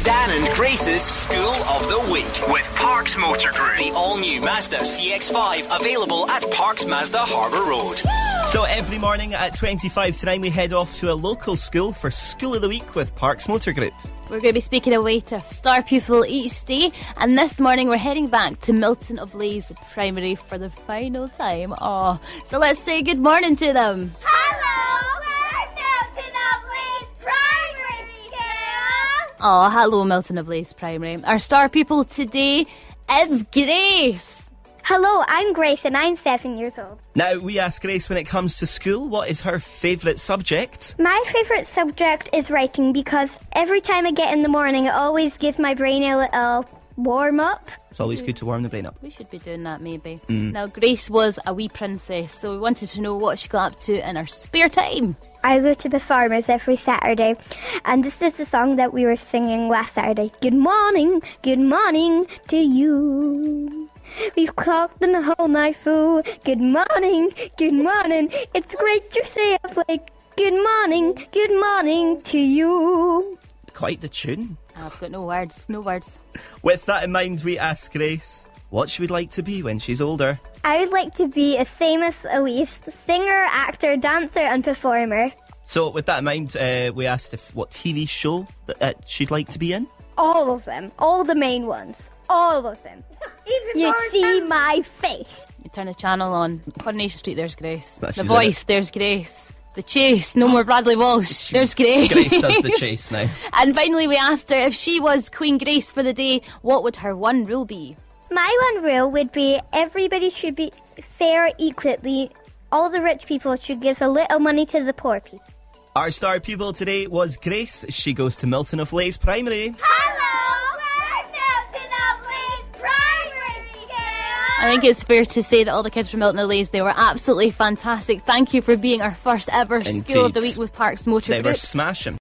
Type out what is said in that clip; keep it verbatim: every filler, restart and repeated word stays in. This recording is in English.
Dan and Grace's School of the Week with Parks Motor Group. The all-new Mazda C X five available at Parks Mazda Harbour Road. So every morning at twenty-five to nine we head off to a local school for School of the Week with Parks Motor Group. We're going to be speaking away to a star pupil each day, and this morning we're heading back to Milton of Leys Primary for the final time. Oh, so let's say good morning to them. Hello, we're Milton of Leys Primary School. Oh, hello Milton of Leys Primary. Our star pupil today is Grace. Hello, I'm Grace and I'm seven years old. Now, we ask Grace when it comes to school, what is her favourite subject? My favourite subject is writing because every time I get in the morning, it always gives my brain a little warm-up. It's always good to warm the brain up. We should be doing that maybe. Mm. Now, Grace was a wee princess, so we wanted to know what she got up to in her spare time. I go to performers every Saturday, and this is the song that we were singing last Saturday. Good morning, good morning to you. We've clocked the whole night through. Good morning, good morning. It's great to say it like good morning, good morning to you. Quite the tune. I've got no words, no words. With that in mind, we ask Grace what she would like to be when she's older. I would like to be a famous Elise, singer, actor, dancer and performer. So with that in mind, uh, we asked if what T V show that uh, she'd like to be in. All of them, all the main ones, all of them. Even you see my face. You turn the channel on. Coronation Street, there's Grace. No, The Voice, there's Grace. The Chase, no more Bradley Walsh, there's Grace. Grace does the chase now. And finally we asked her if she was Queen Grace for the day, what would her one rule be? My one rule would be everybody should be fair equally. All the rich people should give a little money to the poor people. Our star pupil today was Grace. She goes to Milton of Leys Primary. Hello, we're Milton of Leys Primary School. I think it's fair to say that all the kids from Milton of Leys, they were absolutely fantastic. Thank you for being our first ever Indeed. School of the Week with Parks Motor They Group. were smashing.